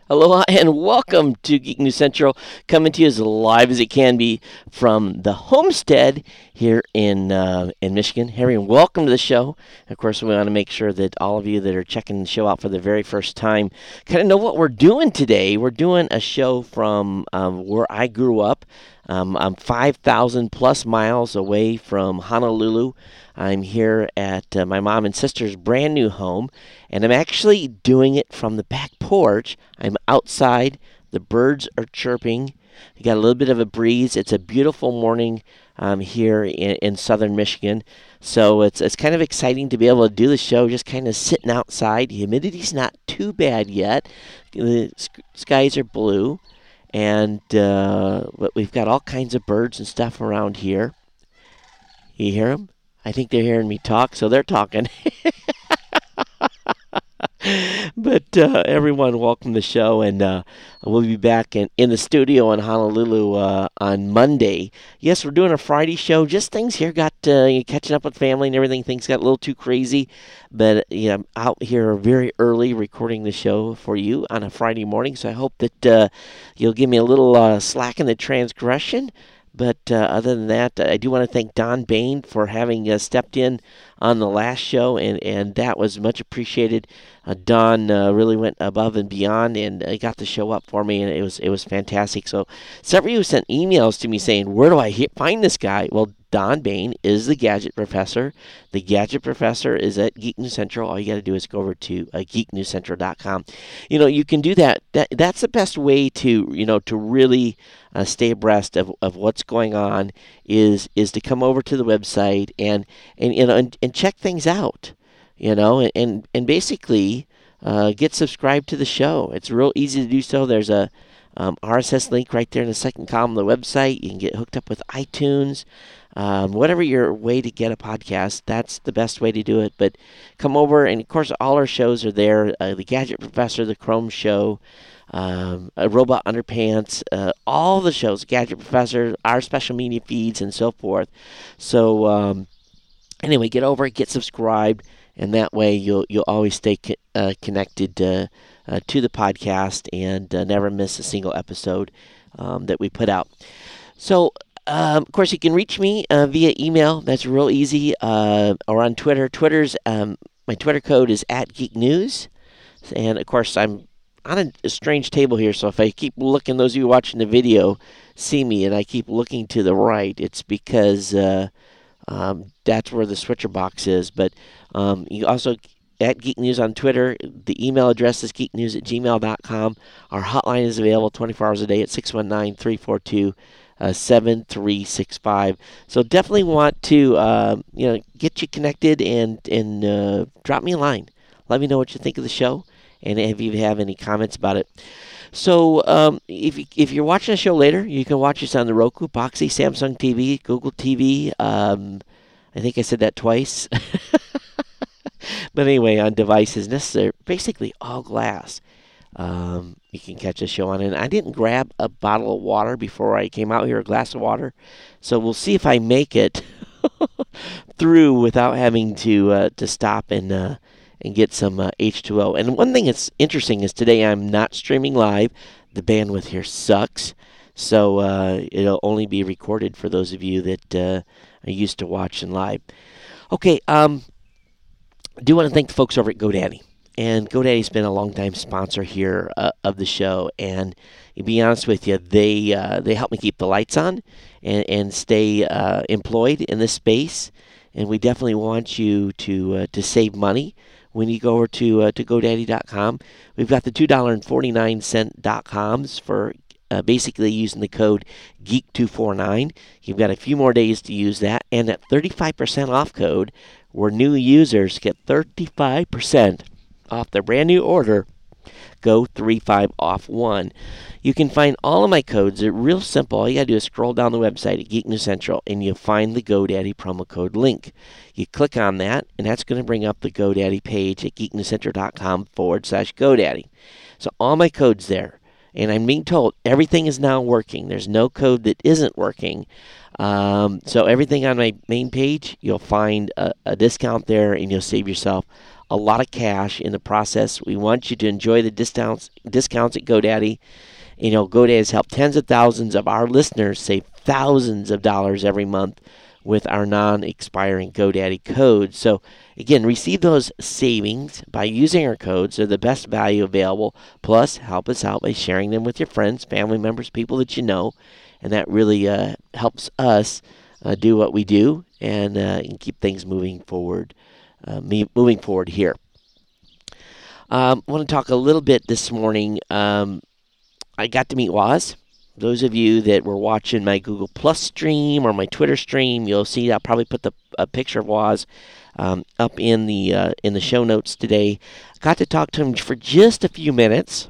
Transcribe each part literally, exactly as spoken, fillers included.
Aloha and welcome to Geek News Central, coming to you as live as it can be from the homestead here in uh, in Michigan. Harry, and welcome to the show. Of course, we want to make sure that all of you that are checking the show out for the very first time kind of know what we're doing today. We're doing a show from um, where I grew up. Um, I'm five thousand plus miles away from Honolulu. I'm here at uh, my mom and sister's brand new home, and I'm actually doing it from the back porch. I'm outside. The birds are chirping. You got a little bit of a breeze. It's a beautiful morning um, here in, in southern Michigan. So it's it's kind of exciting to be able to do the show just kind of sitting outside. The humidity's not too bad yet. The skies are blue. And uh, but we've got all kinds of birds and stuff around here. You hear them? I think they're hearing me talk, so they're talking. But uh, everyone, welcome to the show, and uh, we'll be back in, in the studio in Honolulu uh, on Monday. Yes, we're doing a Friday show. Just things here got uh, catching up with family and everything. Things got a little too crazy, but yeah, I'm out here very early recording the show for you on a Friday morning. So I hope that uh, you'll give me a little uh, slack in the transgression. But uh, other than that, I do want to thank Don Bain for having uh, stepped in on the last show, and, and that was much appreciated. Uh, Don uh, really went above and beyond, and uh, got the show up for me, and it was it was fantastic. So several of you sent emails to me saying, where do I hit, find this guy? Well, Don Bain is the Gadget Professor. The Gadget Professor is at Geek News Central. All you got to do is go over to uh, geek news central dot com. You know, you can do that. That that's the best way to you know to really uh, stay abreast of, of what's going on. Is is to come over to the website and and you know and, and check things out. You know, and and, and basically uh, get subscribed to the show. It's real easy to do so. There's a um, R S S link right there in the second column of the website. You can get hooked up with iTunes. Um, whatever your way to get a podcast, that's the best way to do it. But come over, and of course, all our shows are there. Uh, the Gadget Professor, the Chrome Show, um, uh, Robot Underpants, uh, all the shows, Gadget Professor, our special media feeds, and so forth. So um, anyway, get over it, get subscribed, and that way you'll you'll always stay co- uh, connected uh, uh, to the podcast and uh, never miss a single episode um, that we put out. So. Um, of course, you can reach me uh, via email. That's real easy. Uh, or on Twitter. Twitter's um, my Twitter code is at Geek News, and of course I'm on a, a strange table here. So if I keep looking, those of you watching the video see me, and I keep looking to the right, it's because uh, um, that's where the switcher box is. But um, you also at Geek News on Twitter. The email address is geek news at gmail dot com. Our hotline is available twenty-four hours a day at six one nine, three four two, Uh, seven three six five. So definitely want to uh, you know get you connected and and uh, drop me a line. Let me know what you think of the show, and if you have any comments about it. So um, if you, if you're watching the show later, you can watch us on the Roku, Boxy, Samsung T V, Google T V. Um, I think I said that twice. But anyway, on devices, necessary, basically all glass. Um, you can catch the show on. And I didn't grab a bottle of water before I came out here, a glass of water. So we'll see if I make it through without having to uh, to stop and uh, and get some uh, H two O. And one thing that's interesting is today I'm not streaming live. The bandwidth here sucks. So uh, it'll only be recorded for those of you that uh, are used to watching live. Okay, um, I do want to thank the folks over at GoDaddy. And GoDaddy's been a long-time sponsor here uh, of the show, and to be honest with you, they uh, they help me keep the lights on and, and stay uh, employed in this space. And we definitely want you to uh, to save money when you go over to uh, to GoDaddy dot com. We've got the two dollars and forty-nine cents dot coms for uh, basically using the code geek two forty-nine. You've got a few more days to use that, and that thirty-five percent off code, where new users get thirty-five percent off their brand new order, go thirty-five off one. You can find all of my codes. They're real simple. All you gotta do is scroll down the website at Geek News Central, and you'll find the GoDaddy promo code link. You click on that, and that's going to bring up the GoDaddy page at geek news central dot com forward slash GoDaddy. So all my codes there, and I'm being told everything is now working. There's no code that isn't working. Um, so everything on my main page, you'll find a, a discount there, and you'll save yourself a lot of cash in the process. We want you to enjoy the discounts discounts at GoDaddy. You know, GoDaddy has helped tens of thousands of our listeners save thousands of dollars every month with our non-expiring GoDaddy codes. So again, receive those savings by using our codes. They're the best value available. Plus, help us out by sharing them with your friends, family members, people that you know, and that really uh, helps us uh, do what we do and, uh, and keep things moving forward. Uh, me, moving forward here. Um, I want to talk a little bit this morning. Um, I got to meet Woz. Those of you that were watching my Google Plus stream or my Twitter stream, you'll see I'll probably put the a picture of Woz um, up in the uh, in the show notes today. Got to talk to him for just a few minutes,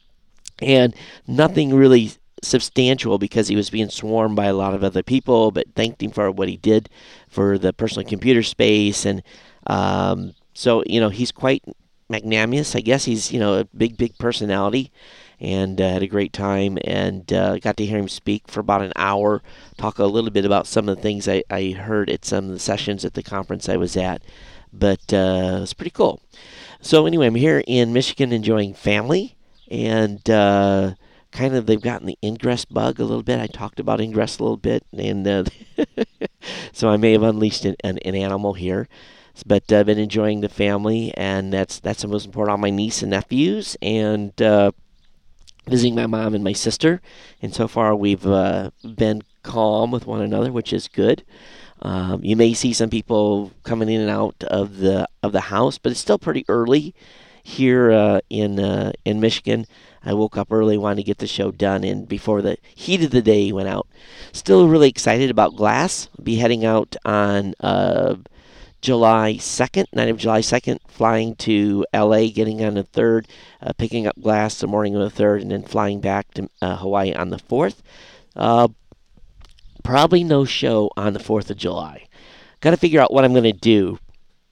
and nothing really substantial because he was being swarmed by a lot of other people. But thanked him for what he did for the personal computer space, and um, so you know he's quite magnanimous. I guess he's you know a big big personality. And uh, had a great time, and uh, got to hear him speak for about an hour, talk a little bit about some of the things I, I heard at some of the sessions at the conference I was at. But uh, it was pretty cool. So anyway, I'm here in Michigan enjoying family, and uh, kind of they've gotten the ingress bug a little bit. I talked about ingress a little bit, and uh, so I may have unleashed an, an, an animal here. But I've been enjoying the family, and that's that's the most important. All my niece and nephews, and uh, visiting my mom and my sister, and so far we've uh, been calm with one another, which is good. Um, you may see some people coming in and out of the of the house, but it's still pretty early here uh, in uh, in Michigan. I woke up early, wanted to get the show done, and before the heat of the day went out. Still really excited about Glass. I'll be heading out on uh, July second, night of July second, flying to L A, getting on the third, uh, picking up Glass the morning of the third, and then flying back to uh, Hawaii on the fourth. Uh, probably no show on the fourth of July. Got to figure out what I'm going to do.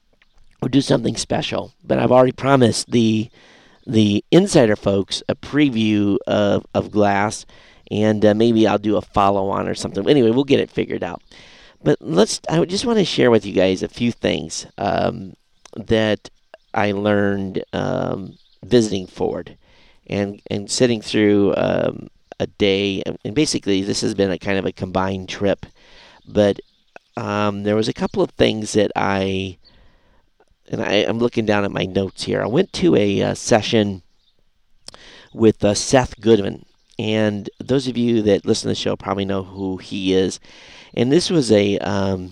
Or do something special. But I've already promised the the insider folks a preview of, of Glass, and uh, maybe I'll do a follow-on or something. Anyway, we'll get it figured out. But let's. I just want to share with you guys a few things um, that I learned um, visiting Ford and and sitting through um, a day. And basically, this has been a kind of a combined trip. But um, there was a couple of things that I, and I, I'm looking down at my notes here. I went to a uh, session with uh, Seth Goodman. And those of you that listen to the show probably know who he is. And this was a um,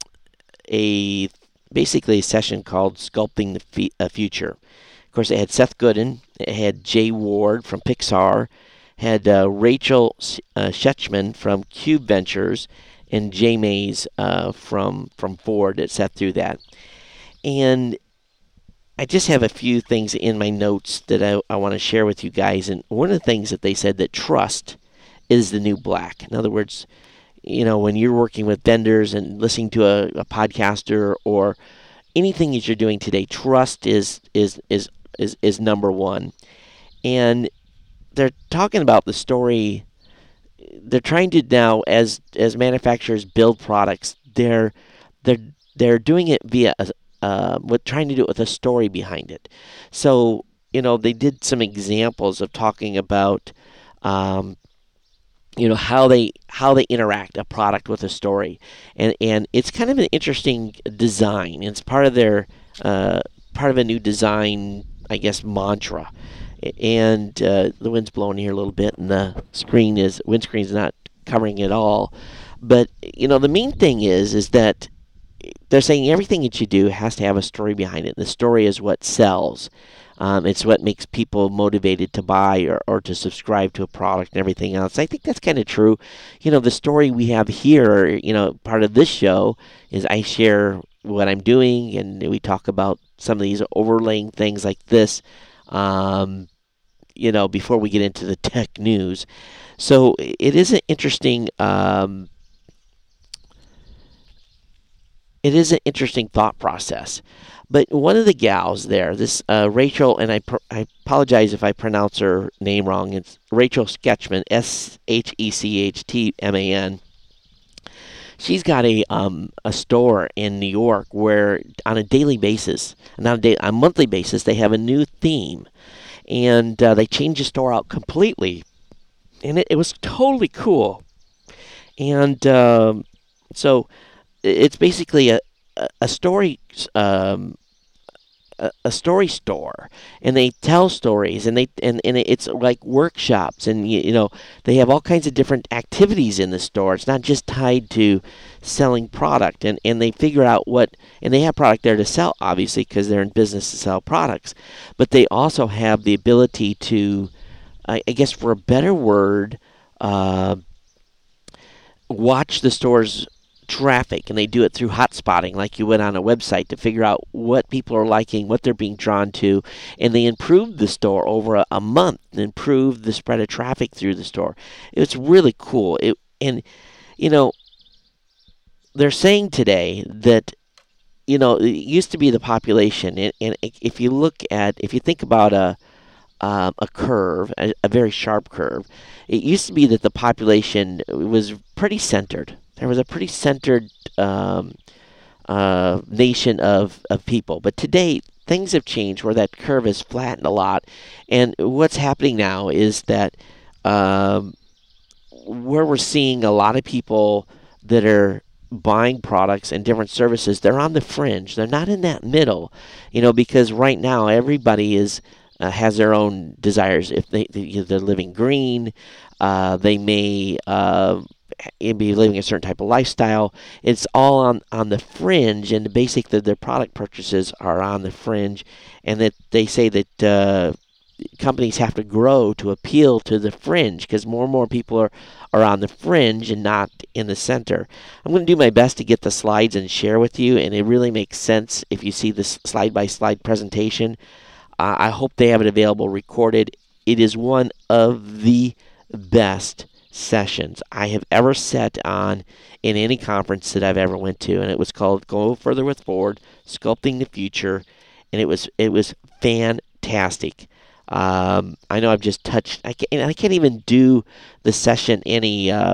a basically a session called Sculpting the F- uh, Future. Of course, it had Seth Godin, it had Jay Ward from Pixar, had uh, Rachel uh, Schechman from Cube Ventures, and Jay Mays uh, from from Ford that sat through that. And I just have a few things in my notes that I, I want to share with you guys. And one of the things that they said that trust is the new black. In other words, you know, when you're working with vendors and listening to a, a podcaster or anything that you're doing today, trust is is is is is number one. And they're talking about the story. They're trying to now, as as manufacturers build products, they're they're they're doing it via a, uh, with trying to do it with a story behind it. So you know, they did some examples of talking about. Um, you know how they how they interact a product with a story, and and it's kind of an interesting design. It's part of their uh, part of a new design, I guess, mantra. And uh, the wind's blowing here a little bit, and the screen is windscreen's not covering it all. But you know the main thing is is that they're saying everything that you do has to have a story behind it. The story is what sells. Um, it's what makes people motivated to buy or, or to subscribe to a product and everything else. I think that's kind of true. You know, the story we have here, you know, part of this show is I share what I'm doing, and we talk about some of these overlaying things like this, um, you know, before we get into the tech news. So it is an interesting... Um, It is an interesting thought process. But one of the gals there, this uh, Rachel, and I, pr- I apologize if I pronounce her name wrong. It's Rachel Schechman, S H E C H T M A N. she's got a um a store in New York where on a daily basis, not a day, on a monthly basis, they have a new theme, and uh, they change the store out completely, and it, it was totally cool. And um, so it's basically a a a story um, a, a story store, and they tell stories, and they and, and it's like workshops, and you, you know they have all kinds of different activities in the store. It's not just tied to selling product, and and they figure out what, and they have product there to sell, obviously, because they're in business to sell products, but they also have the ability to, I, I guess for a better word, uh, watch the store's traffic, and they do it through hotspotting, like you would on a website, to figure out what people are liking, what they're being drawn to, and they improved the store over a, a month, and improved the spread of traffic through the store. It's really cool. It, and you know, they're saying today that you know it used to be the population, and, and if you look at, if you think about a um, a curve, a, a very sharp curve, it used to be that the population was pretty centered. There was a pretty centered um, uh, nation of, of people. But today, things have changed where that curve has flattened a lot. And what's happening now is that um, where we're seeing a lot of people that are buying products and different services, they're on the fringe. They're not in that middle, you know, because right now everybody is uh, has their own desires. If they, they they're living green, uh, they may uh, be living a certain type of lifestyle. It's all on, on the fringe, and basically their product purchases are on the fringe, and that they say that uh, companies have to grow to appeal to the fringe, because more and more people are, are on the fringe and not in the center. I'm going to do my best to get the slides and share with you, and it really makes sense if you see this slide-by-slide presentation. Uh, I hope they have it available recorded. It is one of the best sessions I have ever sat on in any conference that I've ever went to, and it was called Go Further with Ford, Sculpting the Future, and it was it was fantastic. Um, I know I've just touched, I can't, I can't even do the session any uh,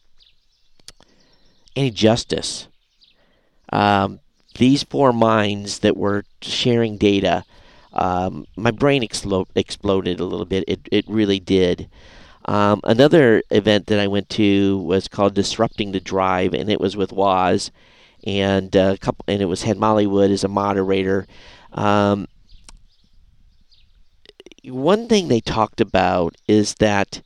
any justice. Um, these four minds that were sharing data, um, my brain explo- exploded a little bit. It it really did. Um, another event that I went to was called Disrupting the Drive, and it was with Woz, and uh, a couple, and it was had Molly Wood as a moderator. Um, one thing they talked about is that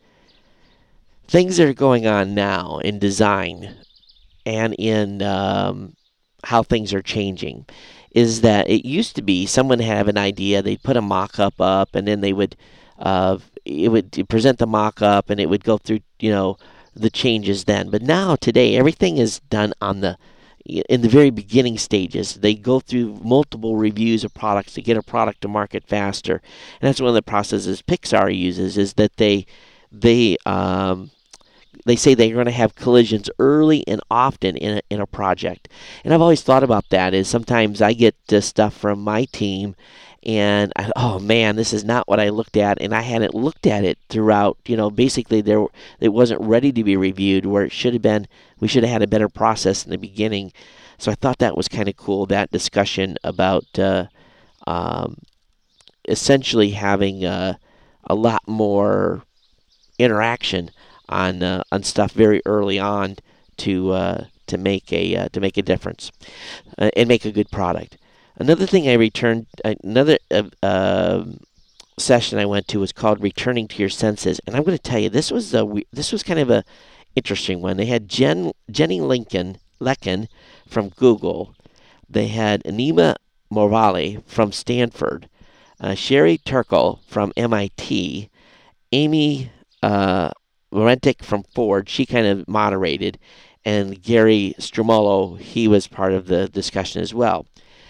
things that are going on now in design and in um, how things are changing is that it used to be someone had an idea, they'd put a mock-up up, and then they would uh, it would present the mock-up, and it would go through, you know, the changes then. But now, today, everything is done on the in the very beginning stages. They go through multiple reviews of products to get a product to market faster, and that's one of the processes Pixar uses. Is that they they um, they say they're going to have collisions early and often in a, in a project. And I've always thought about that. Is sometimes I get uh, stuff from my team, and I, oh man, this is not what I looked at, and I hadn't looked at it throughout. You know, basically there it wasn't ready to be reviewed where it should have been. We should have had a better process in the beginning. So I thought that was kind of cool, that discussion about uh, um, essentially having uh, a lot more interaction on uh, on stuff very early on to uh, to make a uh, to make a difference uh, and make a good product. Another thing I returned, another uh, uh, session I went to was called Returning to Your Senses, and I'm going to tell you this was a this was kind of a interesting one. They had Jen Jenny Lincoln Lecken from Google, they had Anima Morvali from Stanford, uh, Sherry Turkle from M I T, Amy uh, Laurentick from Ford. She kind of moderated, and Gary Strumolo, he was part of the discussion as well.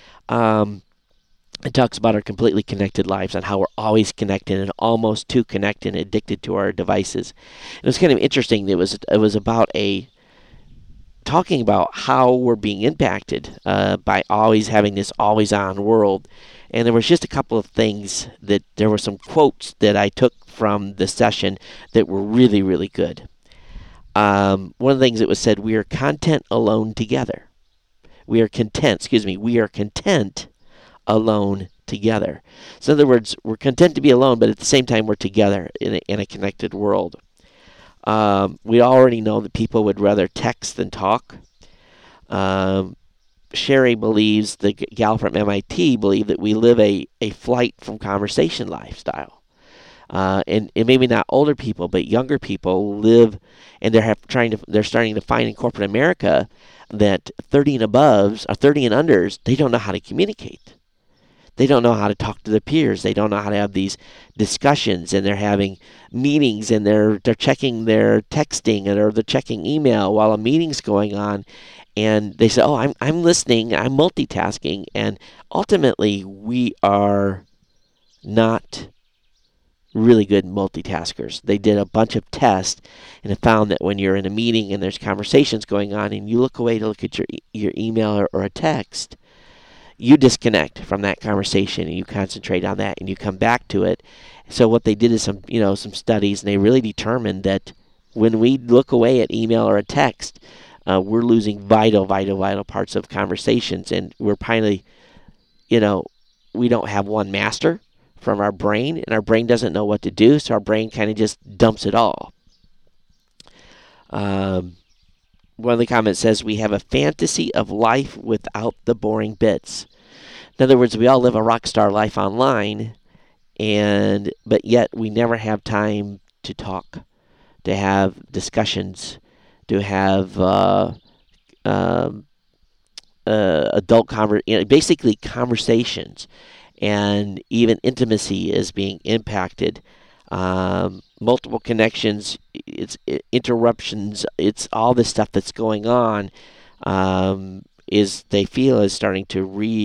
Um, it talks about our completely connected lives and how we're always connected and almost too connected and addicted to our devices. It was kind of interesting. It was it was about a talking about how we're being impacted uh, by always having this always-on world. And there was just a couple of things that there were some quotes that I took from the session that were really, really good. Um, one of the things that was said, we are content alone together. We are content, excuse me, we are content alone together. So in other words, we're content to be alone, but at the same time we're together in a, in a connected world. Um, we already know that people would rather text than talk. Um, Sherry believes, the gal from M I T believe that we live a, a flight from conversation lifestyle. Uh, and, and maybe not older people, but younger people live, and they're have, trying to they're starting to find in corporate America that thirty and aboves, or thirty and unders, they don't know how to communicate. They don't know how to talk to their peers. They don't know how to have these discussions, and they're having meetings, and they're they're checking their texting, or they're checking email while a meeting's going on, and they say, "Oh, I'm I'm listening. I'm multitasking," and ultimately we are not really good multitaskers. They did a bunch of tests and have found that when you're in a meeting and there's conversations going on, and you look away to look at your your email or, or a text, you disconnect from that conversation and you concentrate on that and you come back to it. So what they did is some, you know, some studies, and they really determined that when we look away at email or a text, uh, we're losing vital, vital, vital parts of conversations, and we're finally, you know, we don't have one master from our brain, and our brain doesn't know what to do, so our brain kind of just dumps it all. Um, one of the comments says, we have a fantasy of life without the boring bits. In other words, we all live a rock star life online, and but yet we never have time to talk, to have discussions, to have uh, um, uh, adult conver- you know, basically conversations, and even intimacy is being impacted. Um, multiple connections, it's it, interruptions, it's all this stuff that's going on. Um, is they feel is starting to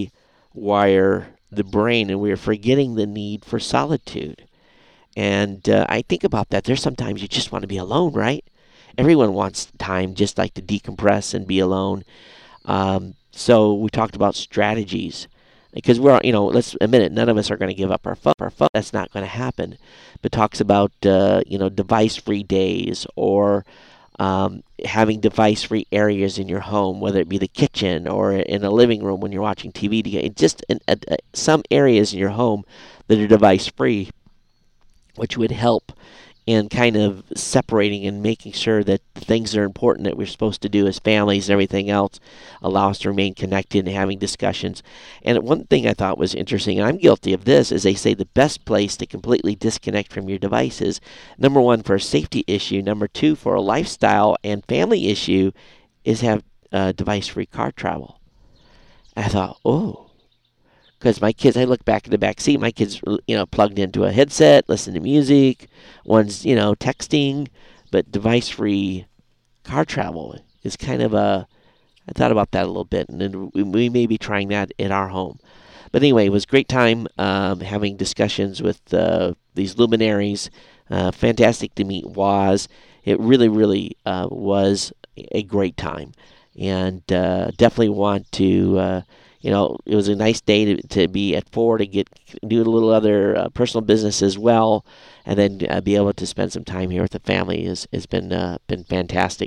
rewire the brain, and we're forgetting the need for solitude. And uh, I think about that. There's sometimes you just want to be alone, right? Everyone wants time just like to decompress and be alone. Um, so we talked about strategies, because we're, you know, let's admit it, none of us are going to give up our phone. Our phone, that's not going to happen. But talks about, uh, you know, device-free days, or um, having device-free areas in your home, whether it be the kitchen or in a living room when you're watching T V. To just in, uh, some areas in your home that are device-free, which would help in kind of separating and making sure that the things that are important that we're supposed to do as families and everything else allow us to remain connected and having discussions. And one thing I thought was interesting, and I'm guilty of this, is they say the best place to completely disconnect from your devices, number one, for a safety issue, number two, for a lifestyle and family issue, is have uh, device-free car travel. I thought, oh, because my kids, I look back in the back seat, my kids, you know, plugged into a headset, listen to music, one's, you know, texting, but device-free car travel is kind of a, I thought about that a little bit, and then we, we may be trying that in our home. But anyway, it was a great time um, having discussions with uh, these luminaries. Uh, fantastic to meet Woz. It really, really uh, was a great time, and uh, definitely want to, uh, you know, it was a nice day to, to be at four, to get do a little other uh, personal business as well, and then uh, be able to spend some time here with the family has has been uh, been fantastic.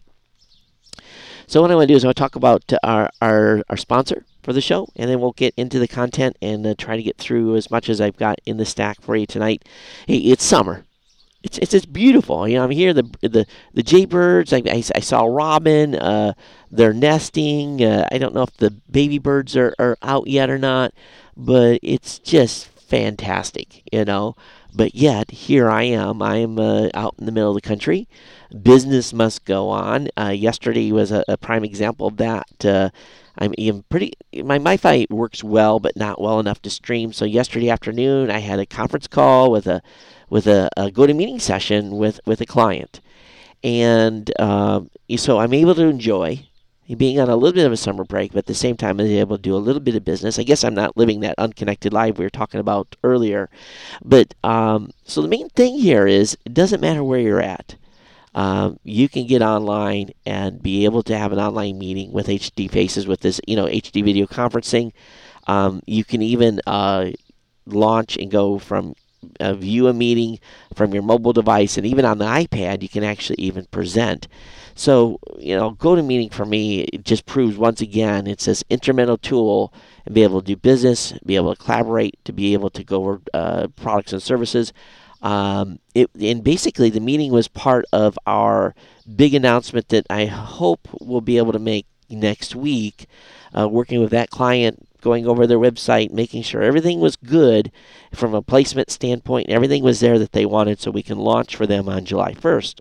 So what I want to do is I want to talk about our, our our sponsor for the show, and then we'll get into the content and uh, try to get through as much as I've got in the stack for you tonight. Hey, it's summer. It's it's, it's beautiful. You know, I'm here. The the the jaybirds. I, I, I saw robin. Uh, they're nesting. Uh, I don't know if the baby birds are, are out yet or not, but it's just fantastic. You know. But yet here I am. I am uh, out in the middle of the country. Business must go on. Uh, yesterday was a, a prime example of that. Uh, I'm even pretty. My Wi-Fi works well, but not well enough to stream. So yesterday afternoon, I had a conference call with a with a, a go-to-meeting session with, with a client, and um, so I'm able to enjoy being on a little bit of a summer break, but at the same time, I'm able to do a little bit of business. I guess I'm not living that unconnected life we were talking about earlier, but um, so the main thing here is it doesn't matter where you're at. Um, you can get online and be able to have an online meeting with H D Faces with this, you know, H D video conferencing. Um, you can even uh, launch and go from uh, view a meeting from your mobile device, and even on the iPad, you can actually even present. So, you know, GoToMeeting for me, it just proves once again it's this instrumental tool and be able to do business, be able to collaborate, to be able to go over uh, products and services. Um, it, and basically, the meeting was part of our big announcement that I hope we'll be able to make next week, uh, working with that client, going over their website, making sure everything was good from a placement standpoint, everything was there that they wanted so we can launch for them on July first.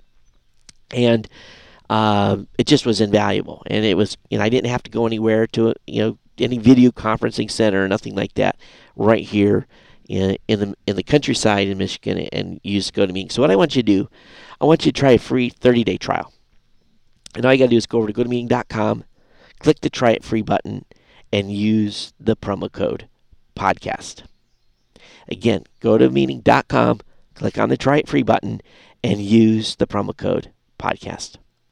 And uh, it just was invaluable. And it was, you know, I didn't have to go anywhere to, you know, any video conferencing center or nothing like that, right here in, in the in the countryside in Michigan, and use GoToMeeting. So what I want you to do, I want you to try a free thirty-day trial. And all you got to do is go over to go to meeting dot com, click the Try It Free button, and use the promo code podcast. Again, go to meeting dot com, click on the Try It Free button, and use the promo code podcast.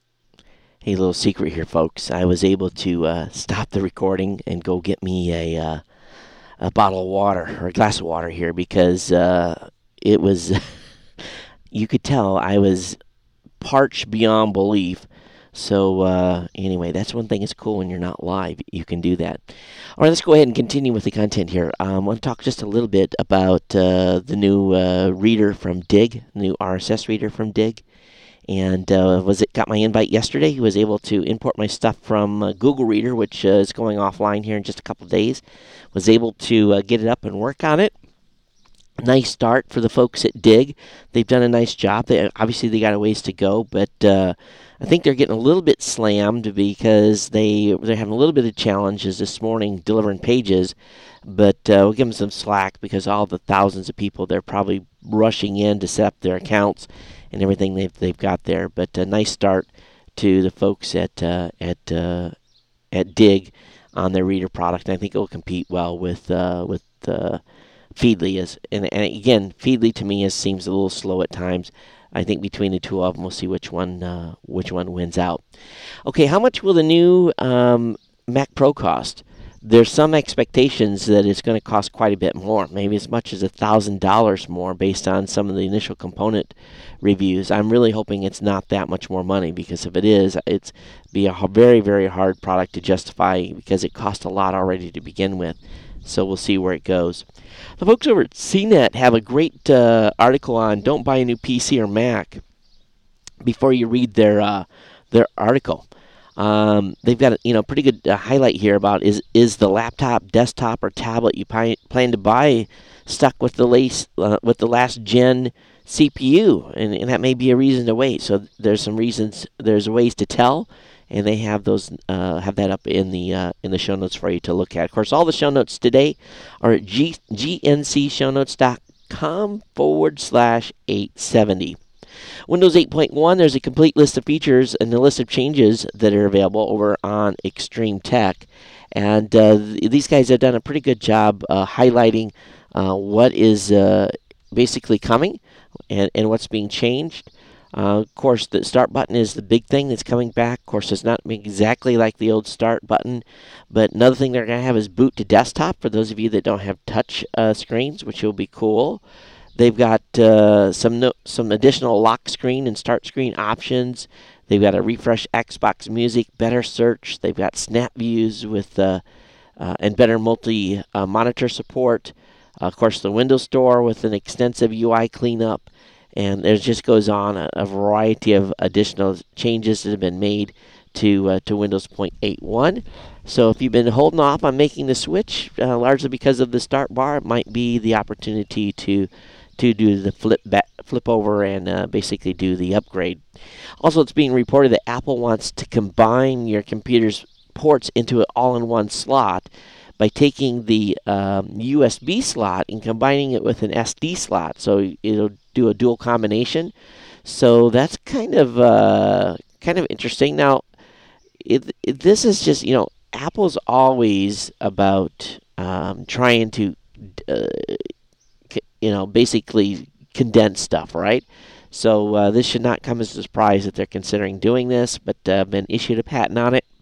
Hey, little secret here, folks. I was able to uh, stop the recording and go get me a uh, a bottle of water or a glass of water here because uh, it was, you could tell I was parched beyond belief. So uh, anyway, that's one thing that's cool when you're not live. You can do that. All right, let's go ahead and continue with the content here. Um, I want to talk just a little bit about uh, the new uh, reader from Digg, the new R S S reader from Digg. And uh, was it got my invite yesterday. He was able to import my stuff from uh, Google Reader, which uh, is going offline here in just a couple of days. Was able to uh, get it up and work on it. Nice start for the folks at Digg. They've done a nice job. They, obviously, they got a ways to go, but uh, I think they're getting a little bit slammed because they, they're having a little bit of challenges this morning delivering pages, but uh, we'll give them some slack because all the thousands of people, they're probably rushing in to set up their accounts and everything they've, they've got there. But a nice start to the folks at uh, at uh, at Digg on their reader product, and I think it will compete well with uh, with uh, Feedly. Is and, and again, Feedly to me is, seems a little slow at times. I think between the two of them, we'll see which one uh, which one wins out. Okay, how much will the new um, Mac Pro cost? There's some expectations that it's going to cost quite a bit more, maybe as much as one thousand dollars more based on some of the initial component reviews. I'm really hoping it's not that much more money, because if it is, it's be a very, very hard product to justify because it cost a lot already to begin with. So we'll see where it goes. The folks over at C net have a great uh, article on don't buy a new P C or Mac before you read their uh, their article. Um, they've got a you know pretty good uh, highlight here about is is the laptop, desktop, or tablet you pi- plan to buy stuck with the lace, uh, with the last gen C P U, and, and that may be a reason to wait. So there's some reasons, there's ways to tell, and they have those uh, have that up in the uh, in the show notes for you to look at. Of course, all the show notes today are at g- gncshownotescom forward slash eight seventy. Windows eight point one, there's a complete list of features and a list of changes that are available over on Extreme Tech. And uh, th- these guys have done a pretty good job uh, highlighting uh, what is uh, basically coming and, and what's being changed. Uh, of course, the start button is the big thing that's coming back. Of course, it's not exactly like the old start button, but another thing they're going to have is boot to desktop for those of you that don't have touch uh, screens, which will be cool. They've got uh, some no, some additional lock screen and start screen options. They've got a refresh Xbox Music, better search. They've got snap views with uh, uh, and better multi-monitor uh, support. Uh, of course, the Windows Store with an extensive U I cleanup. And there just goes on a, a variety of additional changes that have been made to uh, to Windows eight point one. So if you've been holding off on making the switch, uh, largely because of the start bar, it might be the opportunity to to do the flip back, flip over and uh, basically do the upgrade. Also, it's being reported that Apple wants to combine your computer's ports into an all-in-one slot by taking the um, U S B slot and combining it with an S D slot. So it'll do a dual combination. So that's kind of uh, kind of interesting. Now, it, it, this is just, you know, Apple's always about um, trying to, uh, c- you know, basically condense stuff, right? So uh, this should not come as a surprise that they're considering doing this, but uh, been issued a patent on it.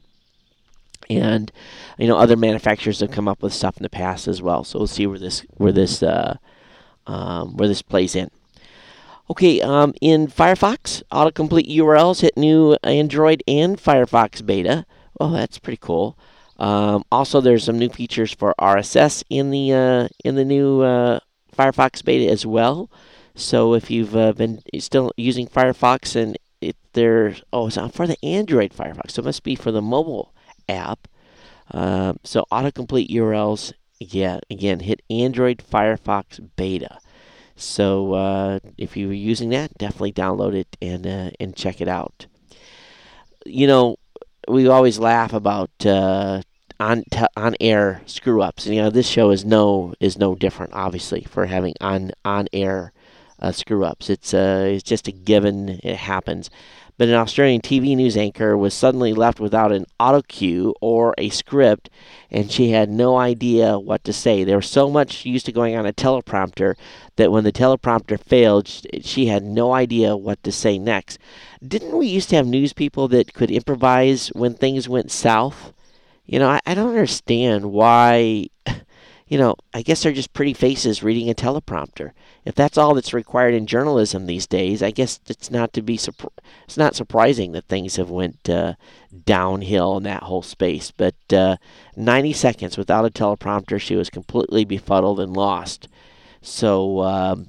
And you know, other manufacturers have come up with stuff in the past as well. So we'll see where this where this uh, um, where this plays in. Okay, um, in Firefox, autocomplete U R Ls hit new Android and Firefox beta. Oh, that's pretty cool. Um, also, there's some new features for R S S in the uh, in the new uh, Firefox beta as well. So if you've uh, been still using Firefox and it there, oh, it's for the Android Firefox, so it must be for the mobile app. Um, so autocomplete U R Ls, yeah, again, hit Android Firefox beta. So uh, if you were using that, definitely download it and uh, and check it out. You know, we always laugh about uh, on t- on air screw ups. You know, this show is no is no different, obviously, for having on on air uh, screw ups. It's uh, it's just a given. It happens. But an Australian T V news anchor was suddenly left without an auto cue or a script, and she had no idea what to say. There was so much used to going on a teleprompter that when the teleprompter failed, she had no idea what to say next. Didn't we used to have news people that could improvise when things went south? You know, I, I don't understand why. You know, I guess they're just pretty faces reading a teleprompter. If that's all that's required in journalism these days, I guess it's not to be surpri- it's not surprising that things have went uh, downhill in that whole space. But uh, ninety seconds without a teleprompter, she was completely befuddled and lost. So, um,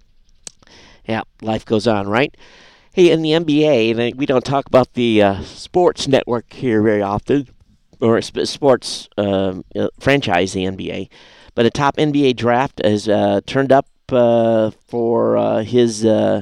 yeah, life goes on, right? Hey, in the N B A, and we don't talk about the uh, sports network here very often, or sports um, uh, franchise, the N B A. But a top N B A draft has uh, turned up uh, for uh, his, uh,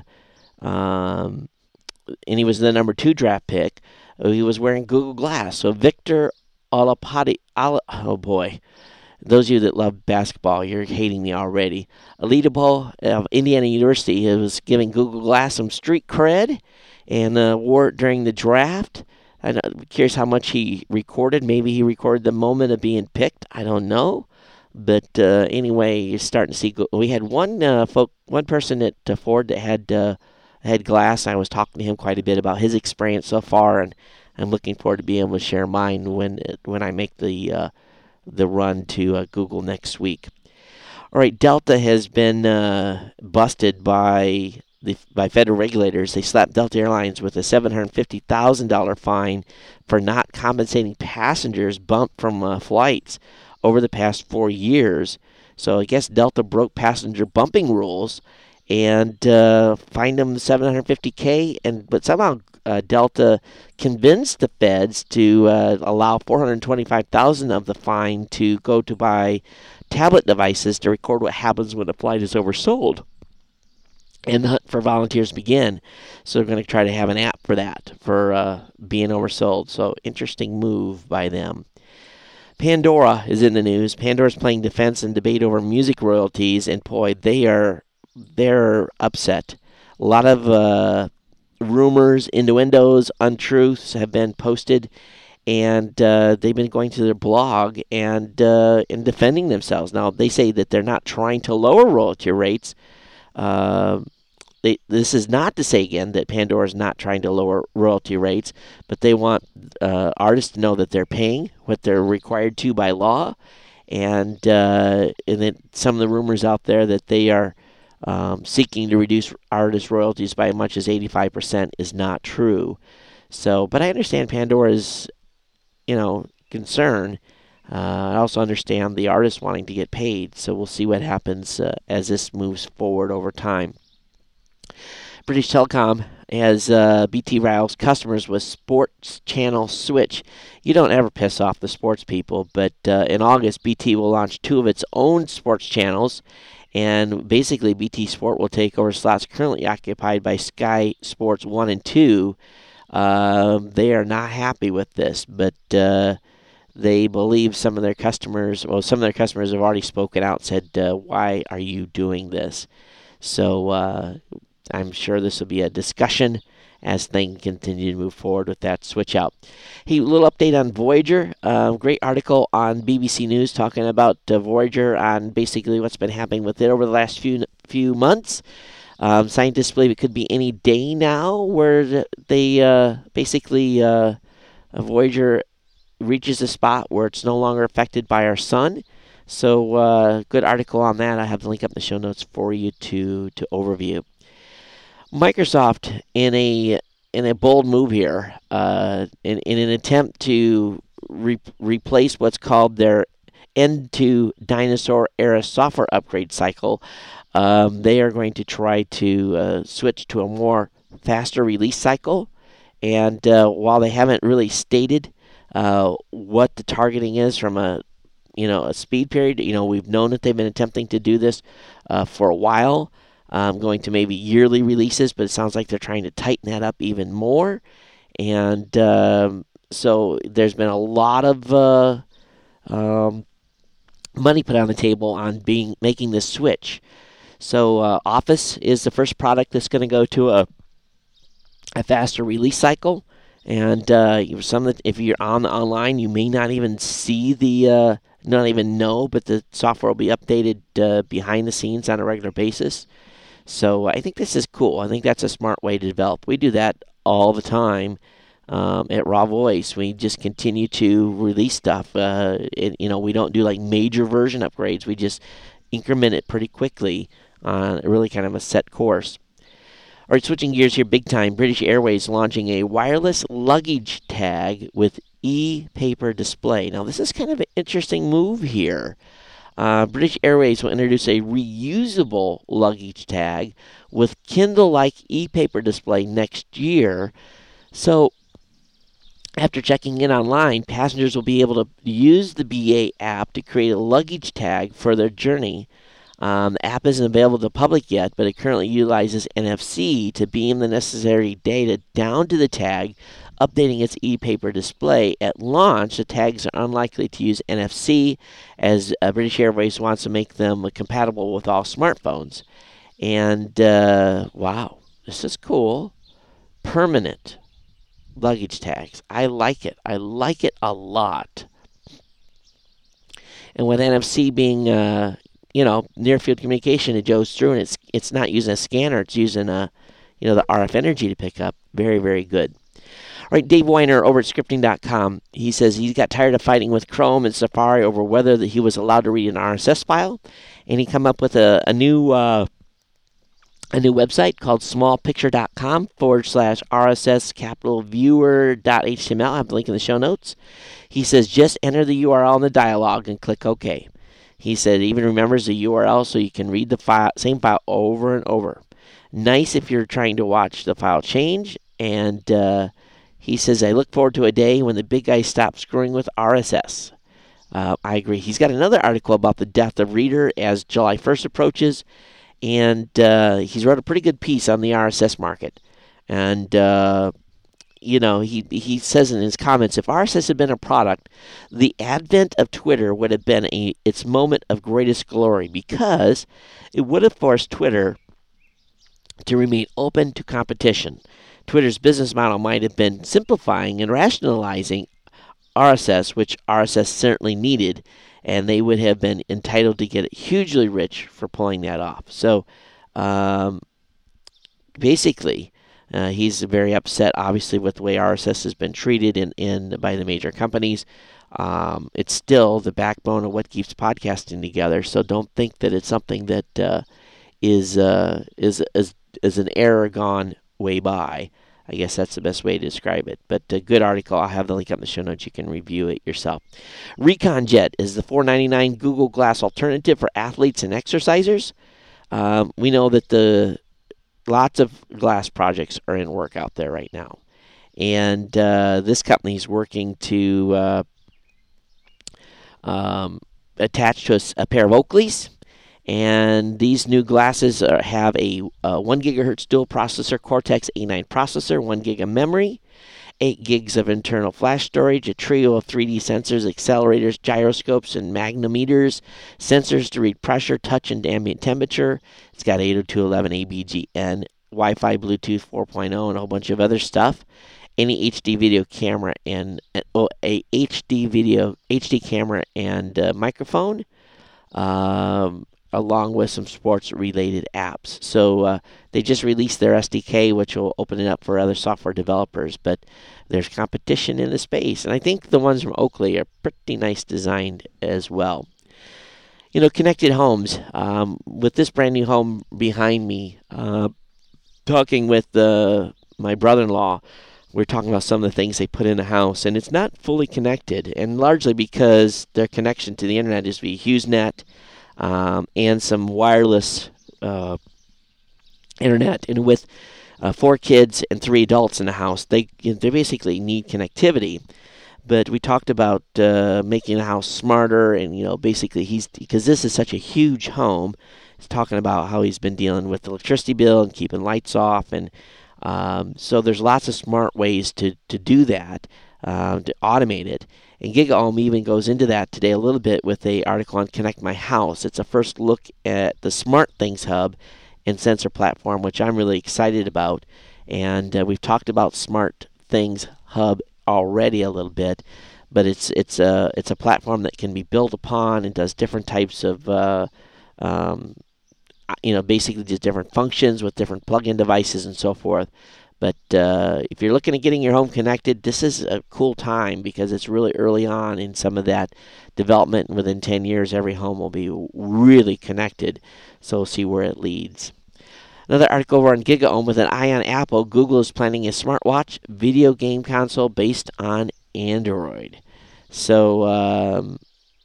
um, and he was the number two draft pick. He was wearing Google Glass. So Victor Oladipo, oh boy, those of you that love basketball, you're hating me already. Oladipo of Indiana University was giving Google Glass some street cred and uh, wore it during the draft. I'm curious how much he recorded. Maybe he recorded the moment of being picked. I don't know. But uh, anyway, you're starting to see. We had one uh, folk, one person at uh, Ford that had uh, had glass. I was talking to him quite a bit about his experience so far, and I'm looking forward to being able to share mine when when I make the uh, the run to uh, Google next week. All right, Delta has been uh, busted by the by federal regulators. They slapped Delta Airlines with a seven hundred fifty thousand dollars fine for not compensating passengers bumped from uh, flights over the past four years. So I guess Delta broke passenger bumping rules and uh, fined them seven hundred fifty thousand dollars. And but somehow uh, Delta convinced the feds to uh, allow four hundred twenty-five thousand dollars of the fine to go to buy tablet devices to record what happens when a flight is oversold. And the hunt for volunteers begin. So they're going to try to have an app for that, for uh, being oversold. So interesting move by them. Pandora is in the news. Pandora's playing defense and debate over music royalties, and boy, they are they're upset. A lot of uh, rumors, innuendos, untruths have been posted, and uh, they've been going to their blog and uh, and defending themselves. Now they say that they're not trying to lower royalty rates. Uh, They, this is not to say, again, that Pandora is not trying to lower royalty rates, but they want uh, artists to know that they're paying what they're required to by law, and uh, and then some of the rumors out there that they are um, seeking to reduce artist royalties by as much as eighty-five percent is not true. So, but I understand Pandora's, you know, concern. Uh, I also understand the artists wanting to get paid, so we'll see what happens uh, as this moves forward over time. British Telecom has uh, B T riles customers with sports channel switch. You don't ever piss off the sports people, but uh, in August, B T will launch two of its own sports channels, and basically B T Sport will take over slots currently occupied by Sky Sports one and two. Uh, they are not happy with this, but uh, they believe some of their customers, well, some of their customers have already spoken out and said, uh, why are you doing this? So, uh, I'm sure this will be a discussion as things continue to move forward with that switch out. Hey, a little update on Voyager. Uh, great article on B B C News talking about uh, Voyager on basically what's been happening with it over the last few few months. Um, scientists believe it could be any day now where they uh, basically uh, Voyager reaches a spot where it's no longer affected by our sun. So uh, good article on that. I have the link up in the show notes for you to to overview. Microsoft, in a in a bold move here, uh, in, in an attempt to re- replace what's called their end to dinosaur era software upgrade cycle, um, they are going to try to uh, switch to a more faster release cycle. And uh, while they haven't really stated uh, what the targeting is from a you know a speed period, you know we've known that they've been attempting to do this uh, for a while. Um, going to maybe yearly releases, but it sounds like they're trying to tighten that up even more. And um, so there's been a lot of uh, um, money put on the table on being making this switch. So uh, Office is the first product that's going to go to a a faster release cycle. And uh, some of the, if you're on the online, you may not even see the, uh, not even know, but the software will be updated uh, behind the scenes on a regular basis. So I think this is cool. I think that's a smart way to develop. We do that all the time um, at Raw Voice. We just continue to release stuff. Uh, it, you know, we don't do like major version upgrades. We just increment it pretty quickly on really kind of a set course. All right, switching gears here big time. British Airways launching a wireless luggage tag with e-paper display. Now, this is kind of an interesting move here. Uh, British Airways will introduce a reusable luggage tag with Kindle-like e-paper display next year. So, after checking in online, passengers will be able to use the B A app to create a luggage tag for their journey. Um, the app isn't available to the public yet, but it currently utilizes N F C to beam the necessary data down to the tag, updating its e-paper display. At launch, the tags are unlikely to use N F C, as uh, British Airways wants to make them compatible with all smartphones. And, uh, wow, this is cool. Permanent luggage tags. I like it. I like it a lot. And with N F C being, uh, you know, near field communication, it goes through, and it's it's not using a scanner. It's using, a, you know, the R F energy to pick up. Very, very good. All right, Dave Weiner over at scripting dot com, he says he got tired of fighting with Chrome and Safari over whether that he was allowed to read an R S S file, and he come up with a, a new uh, a new website called smallpicture.com forward slash RSS capital viewer dot html. I have the link in the show notes. He says just enter the U R L in the dialog and click OK. He said it even remembers the U R L so you can read the file, same file over and over. Nice if you're trying to watch the file change. And uh, he says, I look forward to a day when the big guys stop screwing with R S S. Uh, I agree. He's got another article about the death of Reader as July first approaches. And uh, he's wrote a pretty good piece on the R S S market. And, uh, you know, he he says in his comments, if R S S had been a product, the advent of Twitter would have been a, its moment of greatest glory, because it would have forced Twitter to remain open to competition. Twitter's business model might have been simplifying and rationalizing R S S, which R S S certainly needed, and they would have been entitled to get hugely rich for pulling that off. So, um, basically, uh, he's very upset, obviously, with the way R S S has been treated in, in by the major companies. Um, it's still the backbone of what keeps podcasting together. So don't think that it's something that uh, is uh, is is is an era gone way by. I guess that's the best way to describe it. But a good article. I'll have the link up in the show notes. You can review it yourself. ReconJet is the four ninety-nine Google Glass alternative for athletes and exercisers. Um, we know that the lots of glass projects are in work out there right now. And uh, this company is working to uh, um, attach to a, a pair of Oakleys. And these new glasses are, have a, a one gigahertz dual processor Cortex A nine processor, one gig of memory, eight gigs of internal flash storage, a trio of three D sensors, accelerators, gyroscopes, and magnetometers, sensors to read pressure, touch, and ambient temperature. It's got eight oh two dot eleven A B G N, Wi-Fi, Bluetooth four point oh, and a whole bunch of other stuff. Any H D video camera and oh, a H D video H D camera and uh, microphone. Um, along with some sports-related apps. So uh, they just released their S D K, which will open it up for other software developers, but there's competition in the space. And I think the ones from Oakley are pretty nice designed as well. you know, connected homes. Um, with this brand new home behind me, uh, talking with uh, my brother-in-law, we're talking about some of the things they put in the house, and it's not fully connected, and largely because their connection to the internet is via HughesNet um, and some wireless uh, internet. And with uh, four kids and three adults in the house, they they basically need connectivity. But we talked about uh, making the house smarter, and you know, basically he's because this is such a huge home. He's talking about how he's been dealing with the electricity bill and keeping lights off, and um, so there's lots of smart ways to to do that, uh, to automate it. And GigaOM even goes into that today a little bit with an article on Connect My House. It's a first look at the Smart Things Hub and sensor platform, which I'm really excited about. And uh, we've talked about Smart Things Hub already a little bit, but it's it's a it's a platform that can be built upon and does different types of uh, um, you know basically just different functions with different plug-in devices and so forth. But uh, if you're looking at getting your home connected, this is a cool time because it's really early on in some of that development, and within ten years every home will be really connected. So we'll see where it leads. Another article over on GigaOM with an eye on Apple. Google is planning a smartwatch video game console based on Android. So, um,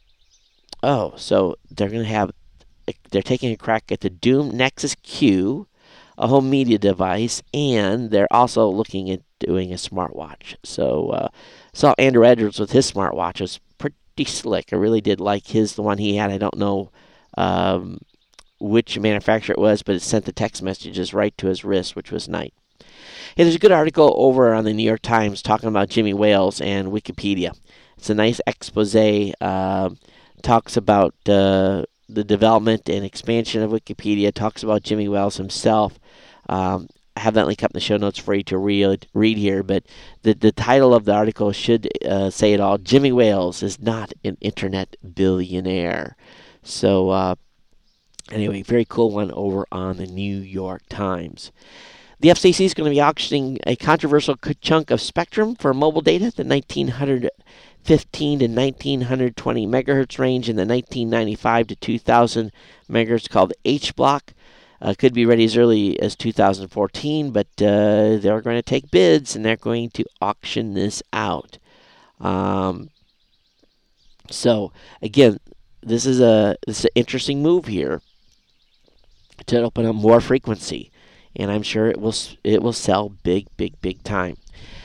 oh, so they're going to have, they're taking a crack at the Doom Nexus Q, a home media device, and they're also looking at doing a smartwatch. So, uh, saw Andrew Edwards with his smartwatch. It was pretty slick. I really did like his, the one he had. I don't know um, which manufacturer it was, but it sent the text messages right to his wrist, which was nice. Hey, there's a good article over on the New York Times talking about Jimmy Wales and Wikipedia. It's a nice expose. Uh, talks about uh, the development and expansion of Wikipedia. Talks about Jimmy Wales himself. Um, I have that link up in the show notes for you to read, read here, but the, the title of the article should uh, say it all. Jimmy Wales is not an internet billionaire. So, uh, anyway, very cool one over on the New York Times. The F C C is going to be auctioning a controversial chunk of spectrum for mobile data, the nineteen fifteen to nineteen twenty megahertz range in the nineteen ninety-five to two thousand megahertz called H block. Uh, could be ready as early as two thousand fourteen, but uh, they're going to take bids and they're going to auction this out. Um, so, again, this is a this is an interesting move here to open up more frequency, and I'm sure it will it will sell big, big, big time.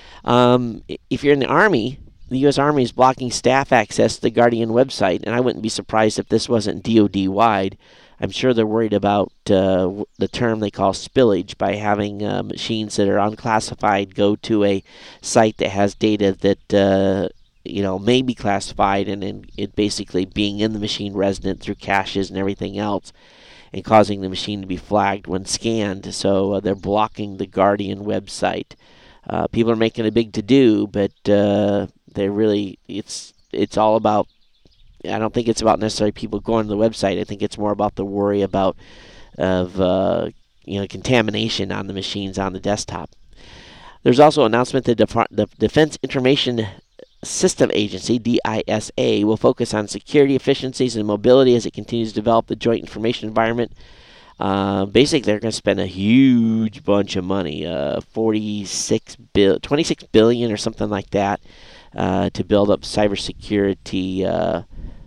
Um, if you're in the Army, the U S Army is blocking staff access to the Guardian website, and I wouldn't be surprised if this wasn't D O D-wide. I'm sure they're worried about uh, the term they call spillage by having uh, machines that are unclassified go to a site that has data that uh, you know may be classified, and then it basically being in the machine resident through caches and everything else, and causing the machine to be flagged when scanned. So uh, they're blocking the Guardian website. Uh, people are making a big to-do, but uh, they really it's it's all about. I don't think it's about necessarily people going to the website. I think it's more about the worry about of uh, you know contamination on the machines on the desktop. There's also an announcement that the Defense Information System Agency, D I S A, will focus on security, efficiencies, and mobility as it continues to develop the joint information environment. Uh, basically, they're going to spend a huge bunch of money, uh, forty-six bill, twenty-six billion or something like that, uh, to build up cybersecurity uh,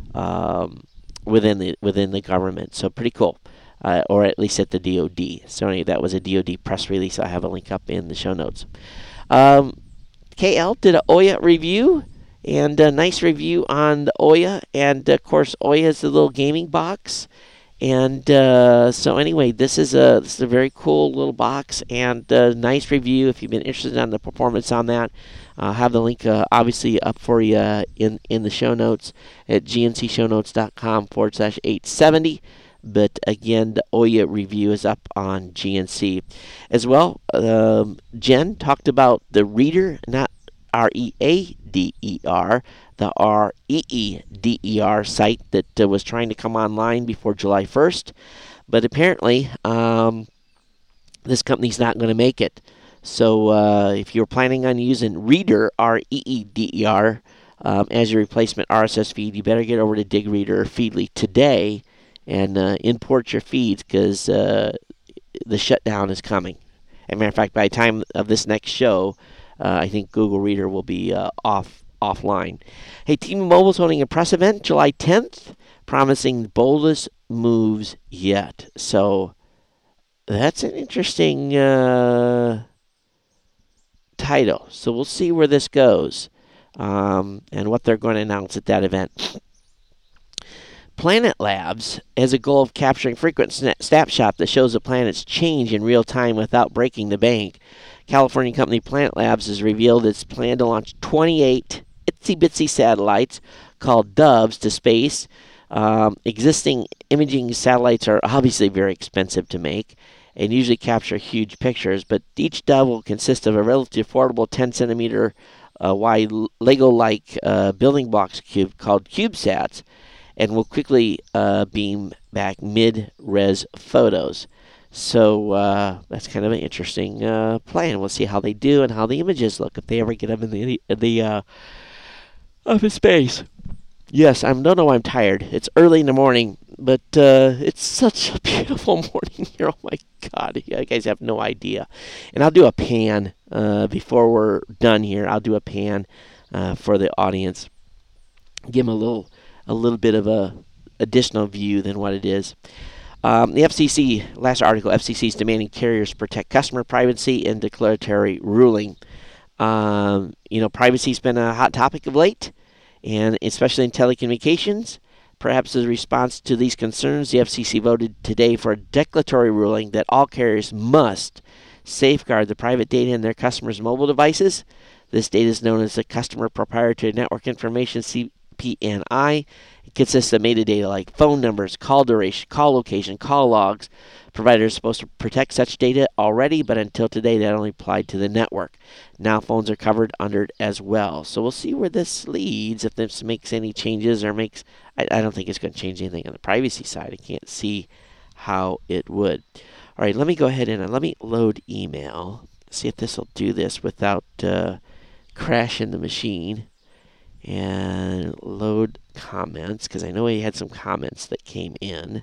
um, within the within the government. So pretty cool, uh, or at least at the D O D. So anyway, that was a D O D press release. I have a link up in the show notes. Um, K L did an Ouya review, and a nice review on the Ouya, and of course Ouya is the little gaming box. And uh, so anyway, this is a this is a very cool little box and a nice review. If you've been interested in the performance on that, I'll have the link uh, obviously up for you uh, in in the show notes at gnc-shownotes.com forward slash 870. But again, the Ouya review is up on G N C as well. Um, Jen talked about the Reader, not R E A D E R, the R E E D E R site that uh, was trying to come online before July first, but apparently um, this company's not going to make it. So uh, if you're planning on using Reader, R E E D E R, um, as your replacement R S S feed, you better get over to DigReader or Feedly today and uh, import your feeds because uh, the shutdown is coming. As a matter of fact, by the time of this next show, uh, I think Google Reader will be uh, off offline. Hey, T-Mobile's holding a press event July tenth, promising the boldest moves yet. So that's an interesting uh, title. So we'll see where this goes um, and what they're going to announce at that event. Planet Labs has a goal of capturing frequent snapshot that shows the planet's change in real time without breaking the bank. California company Planet Labs has revealed its plan to launch twenty-eight itsy-bitsy satellites called Doves to space. Um, existing imaging satellites are obviously very expensive to make and usually capture huge pictures, but each Dove will consist of a relatively affordable ten centimeter uh, wide Lego-like uh, building blocks cube called CubeSats, and will quickly uh, beam back mid-res photos. So uh, that's kind of an interesting uh, plan. We'll see how they do and how the images look if they ever get them in the the uh, up in space. Yes, I don't know why I'm tired. It's early in the morning, but uh, it's such a beautiful morning here. Oh my God, you guys have no idea. And I'll do a pan uh, before we're done here. I'll do a pan uh, for the audience. Give them a little. a little bit of a additional view than what it is. Um, the F C C, last article, F C C is demanding carriers protect customer privacy in declaratory ruling. Um, you know, privacy's been a hot topic of late, and especially in telecommunications. Perhaps as a response to these concerns, the F C C voted today for a declaratory ruling that all carriers must safeguard the private data in their customers' mobile devices. This data is known as the Customer Proprietary Network Information, C P N I. It consists of metadata like phone numbers, call duration, call location, call logs. Providers are supposed to protect such data already, but until today that only applied to the network. Now phones are covered under it as well. So we'll see where this leads, if this makes any changes or makes... I, I don't think it's going to change anything on the privacy side. I can't see how it would. All right, let me go ahead and uh, let me load email. See if this will do this without uh, crashing the machine. And load comments, because I know he had some comments that came in.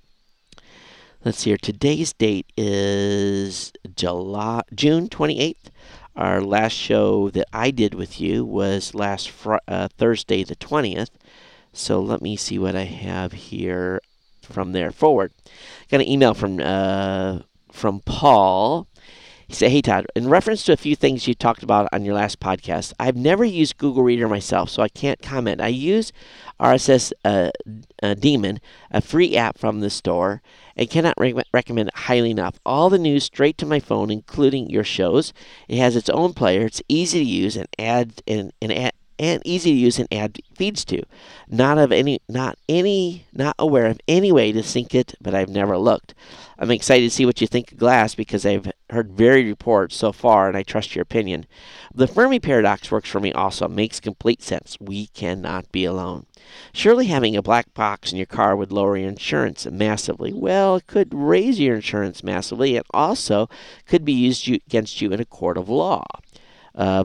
Let's see here. Today's date is July, June twenty-eighth. Our last show that I did with you was last fr- uh, Thursday the twentieth. So let me see what I have here from there forward. Got an email from uh, from Paul. He said, hey, Todd, in reference to a few things you talked about on your last podcast, I've never used Google Reader myself, so I can't comment. I use R S S uh, uh, Daemon, a free app from the store, and cannot re- recommend it highly enough. All the news straight to my phone, including your shows. It has its own player. It's easy to use and add and, and add. And easy to use and add feeds to. Not of any, not any, not aware of any way to sync it, but I've never looked. I'm excited to see what you think of Glass because I've heard varied reports so far, and I trust your opinion. The Fermi paradox works for me also. Makes complete sense. We cannot be alone. Surely having a black box in your car would lower your insurance massively. Well, it could raise your insurance massively, and also could be used against you in a court of law. Uh,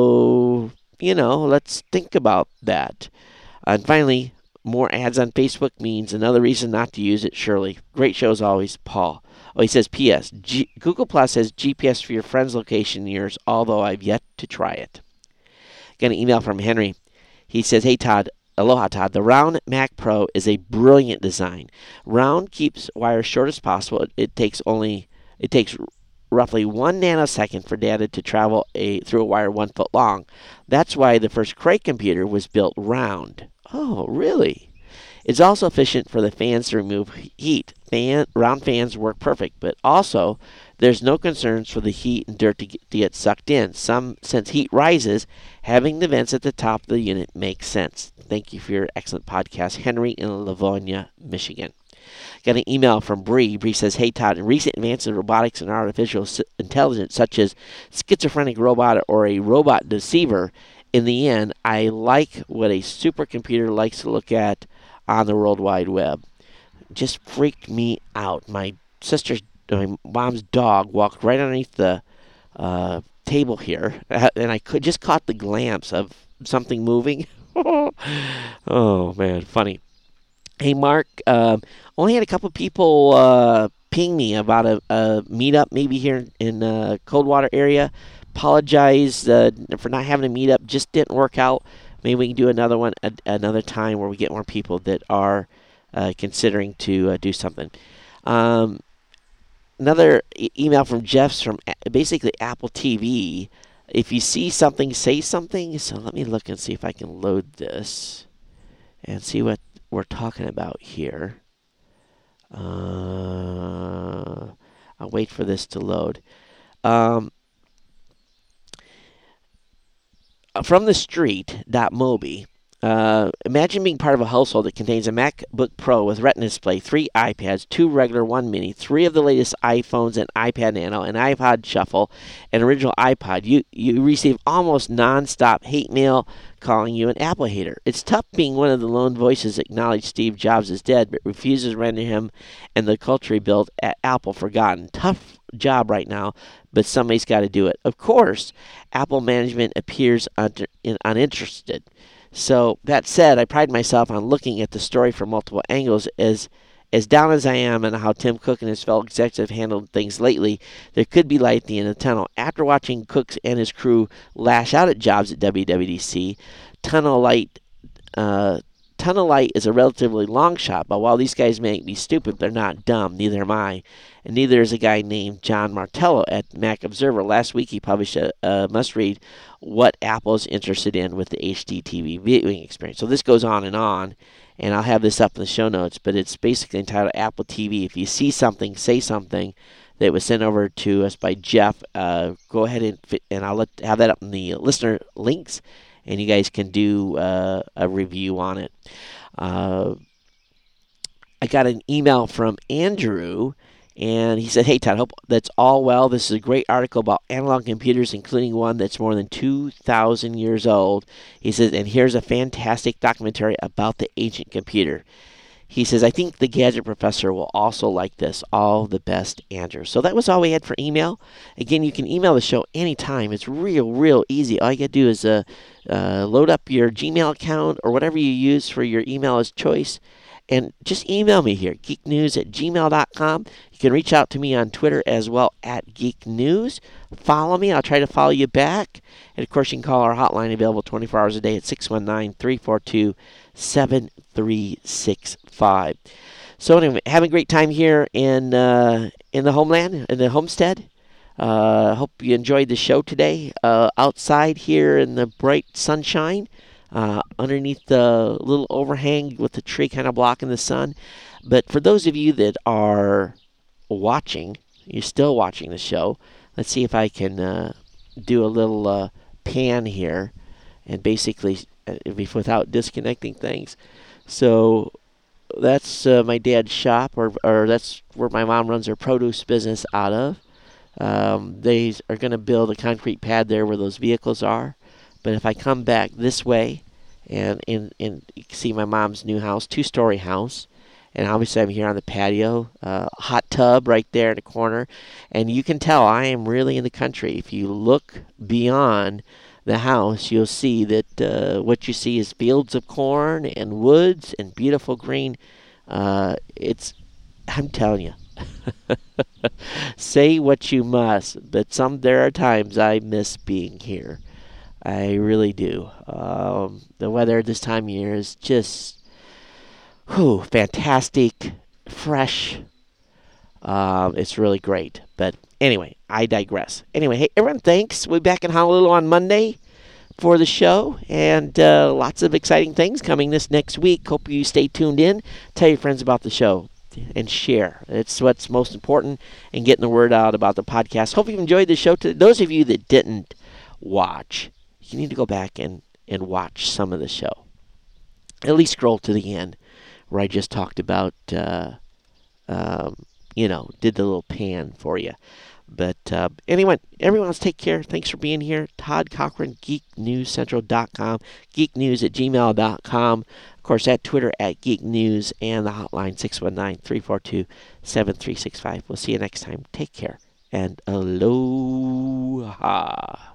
so. You know, let's think about that. And finally, more ads on Facebook means another reason not to use it, surely. Great show as always, Paul. Oh, he says, P S. G- Google Plus has G P S for your friend's location nears, although I've yet to try it. Got an email from Henry. He says, hey, Todd. Aloha, Todd. The Round Mac Pro is a brilliant design. Round keeps wires short as possible. It, it takes only... It takes... roughly one nanosecond for data to travel a through a wire one foot long. That's why the first Cray computer was built round. Oh, really? It's also efficient for the fans to remove heat. Fan, round fans work perfect, but also there's no concerns for the heat and dirt to get, to get sucked in. Some, since heat rises, having the vents at the top of the unit makes sense. Thank you for your excellent podcast. Henry in Livonia, Michigan. Got an email from Bree. Bree says, hey, Todd, in recent advances in robotics and artificial intelligence, such as schizophrenic robot or a robot deceiver, in the end, I like what a supercomputer likes to look at on the World Wide Web. Just freaked me out. My sister's, my mom's dog walked right underneath the uh, table here, and I could just caught the glance of something moving. Oh, man, funny. Hey, Mark. Um, only had a couple people uh, ping me about a, a meetup maybe here in uh, Coldwater area. Apologize uh, for not having a meetup. Just didn't work out. Maybe we can do another one a, another time where we get more people that are uh, considering to uh, do something. Um, another e- email from Jeff's from a- basically Apple T V. If you see something, say something. So let me look and see if I can load this and see what we're talking about here. Uh, I'll wait for this to load. Um, from the street.mobi. Uh, imagine being part of a household that contains a MacBook Pro with Retina display, three iPads, two regular, one mini, three of the latest iPhones and iPad Nano, an iPod Shuffle, an original iPod. You you receive almost non-stop hate mail calling you an Apple hater. It's tough being one of the lone voices that acknowledge Steve Jobs is dead, but refuses to render him and the culture he built at Apple forgotten. Tough job right now, but somebody's got to do it. Of course, Apple management appears un- uninterested. So that said, I pride myself on looking at the story from multiple angles. As as down as I am on how Tim Cook and his fellow executives have handled things lately, there could be light at the end of the tunnel. After watching Cook and his crew lash out at Jobs at W W D C, tunnel light uh, tunnel light is a relatively long shot. But while these guys may be stupid, they're not dumb. Neither am I. And neither is a guy named John Martello at Mac Observer. Last week he published a, a must-read, What Apple is Interested in with the H D T V Viewing Experience. So this goes on and on, and I'll have this up in the show notes, but it's basically entitled Apple T V. If you see something, say something. That was sent over to us by Jeff. Uh, go ahead and fit, and I'll let, have that up in the listener links, and you guys can do uh, a review on it. Uh, I got an email from Andrew, and he said, "Hey Todd, hope that's all well. This is a great article about analog computers, including one that's more than two thousand years old." He says, "And here's a fantastic documentary about the ancient computer." He says, "I think the Gadget Professor will also like this. All the best, Andrew." So that was all we had for email. Again, you can email the show anytime. It's real, real easy. All you got to do is uh, uh, load up your Gmail account or whatever you use for your email as choice, and just email me here, geeknews at gmail dot com. You can reach out to me on Twitter as well, at geeknews. Follow me. I'll try to follow you back. And, of course, you can call our hotline, available twenty-four hours a day, at six one nine, three four two, seven three six five. So, anyway, having a great time here in uh, in the homeland, in the homestead. I uh, hope you enjoyed the show today. Uh, outside here in the bright sunshine. Uh, underneath the little overhang with the tree kind of blocking the sun. But for those of you that are watching, you're still watching the show, let's see if I can uh, do a little uh, pan here and basically uh, without disconnecting things. So that's uh, my dad's shop, or, or that's where my mom runs her produce business out of. Um, they are going to build a concrete pad there where those vehicles are. But if I come back this way, and, and, and you can see my mom's new house, two-story house, and obviously I'm here on the patio, uh, hot tub right there in the corner, and you can tell I am really in the country. If you look beyond the house, you'll see that uh, what you see is fields of corn and woods and beautiful green. Uh, it's, I'm telling you, say what you must, but some there are times I miss being here. I really do. Um, the weather this time of year is just whew, fantastic, fresh. Um, it's really great. But anyway, I digress. Anyway, hey, everyone, thanks. We'll be back in Honolulu on Monday for the show, and uh, lots of exciting things coming this next week. Hope you stay tuned in. Tell your friends about the show and share. It's what's most important in getting the word out about the podcast. Hope you've enjoyed the show today. Those of you that didn't watch, you need to go back and, and watch some of the show. At least scroll to the end where I just talked about, uh, um, you know, did the little pan for you. But uh, anyway, everyone else take care. Thanks for being here. Todd Cochran, geek news central dot com, geeknews at gmail dot com. Of course, at Twitter at geeknews, and the hotline six one nine, three four two, seven three six five. We'll see you next time. Take care, and aloha.